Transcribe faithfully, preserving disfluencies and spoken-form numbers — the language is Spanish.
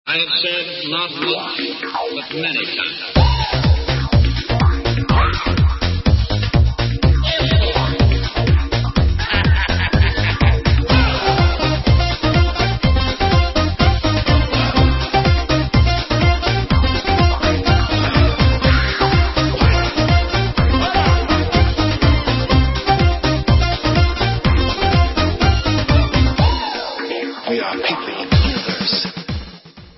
I have said not once, but many times.